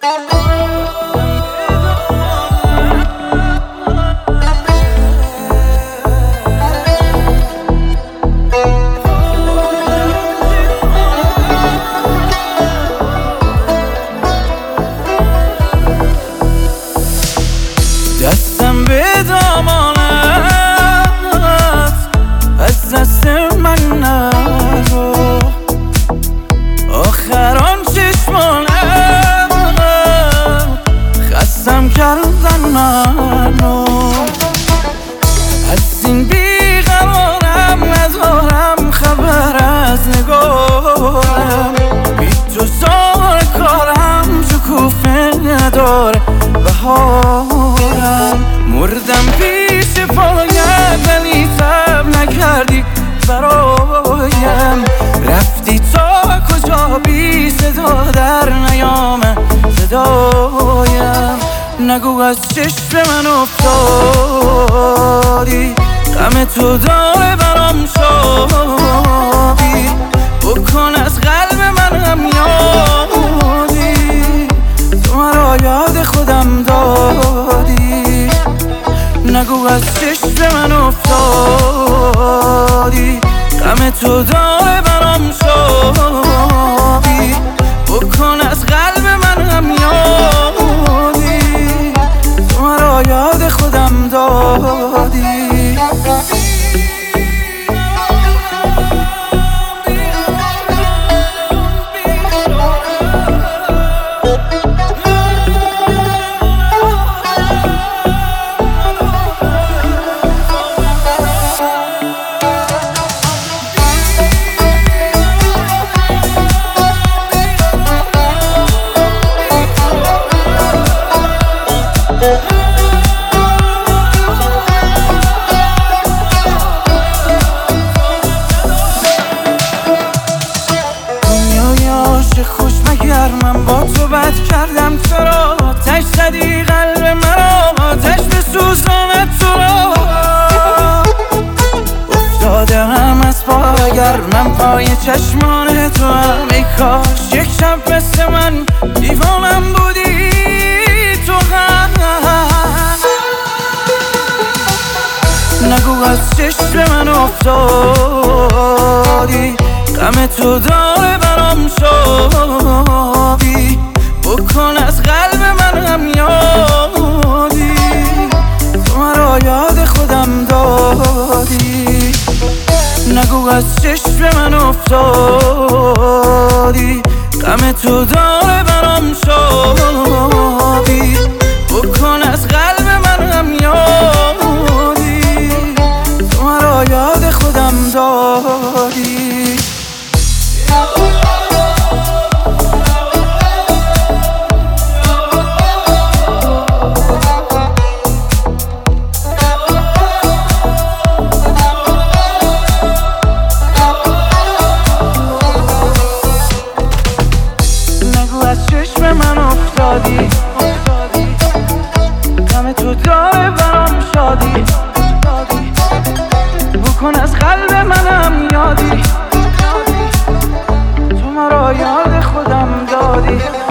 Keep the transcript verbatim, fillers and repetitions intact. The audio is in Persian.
دستم به دامانت از دست من نرو، آخر آن چشمانت خستم کردن منو. از این بیقرارم ندارم خبر از نگارم، بی تو سار کارم شکوفه نداره بهارم. مردم پیش پایت ولی تب نکردی برایم، رفتی تا کجا بی صدا در نیامه صدایم. نگو از چشم من افتادی، غم تو داره برام شابی، بکن از قلب منم یادی، تو مرا یاد خودم دادی. نگو از چشم من افتادی، غم تو داره برام شابی، بکن از قلب منم یادی، تو مرا یاد خودم دادی. دنیای عاشق خوش مگر من با تو بد کردم؟ چرا آتش زدی قلب مرا، آتش بسوزاند تو را. افتاده هم از پا اگر من پای چشمان تو هم، ای کاش یک شب مثل من دیوانم بودی تو هم. نگو از چشم من افتادی، غم تو داره برام شابی، بکن از قلب منم یادی، تو مرا یاد خودم دادی. نگو از چشم من افتادی، غم تو داره برام شابی، بکن از قلب منم یادی، تو مرا یاد خودم دادی. چشم من افتادی، غم تو داره برام شادی، بکن از قلب منم یادی، تو مرا یاد خودم دادی.